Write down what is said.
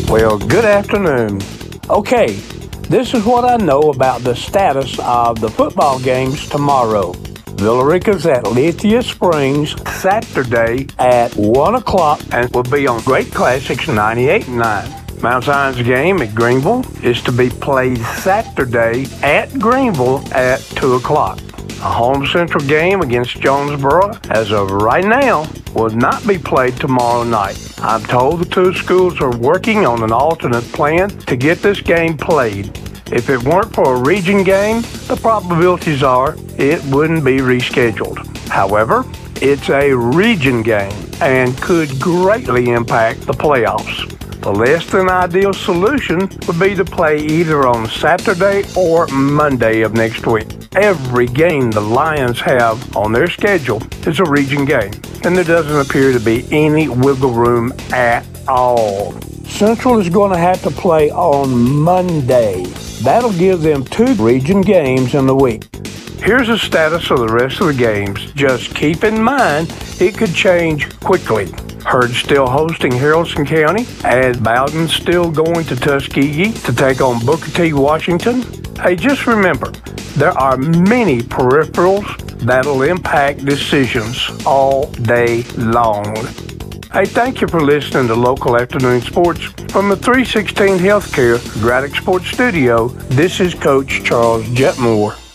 Well, good afternoon. Okay, this is what I know about the status of the football games tomorrow. Villa Rica's at Lithia Springs Saturday at 1 o'clock and will be on Great Classics 98.9. Mount Zion's game at Greenville is to be played Saturday at Greenville at 2 o'clock. A home central game against Jonesboro, as of right now, will not be played tomorrow night. I'm told the two schools are working on an alternate plan to get this game played. If it weren't for a region game, the probabilities are it wouldn't be rescheduled. However, it's a region game and could greatly impact the playoffs. The less than ideal solution would be to play either on Saturday or Monday of next week. Every game the Lions have on their schedule is a region game, and there doesn't appear to be any wiggle room at all. Central is going to have to play on Monday. That'll give them 2 region games in the week. Here's the status of the rest of the games. Just keep in mind it could change quickly. Herd still hosting Haralson County, and Bowden still going to Tuskegee to take on Booker T. Washington. Hey, just remember, there are many peripherals that'll impact decisions all day long. Hey, thank you for listening to Local Afternoon Sports. From the 316 Healthcare Braddock Sports Studio, this is Coach Charles Jetmore.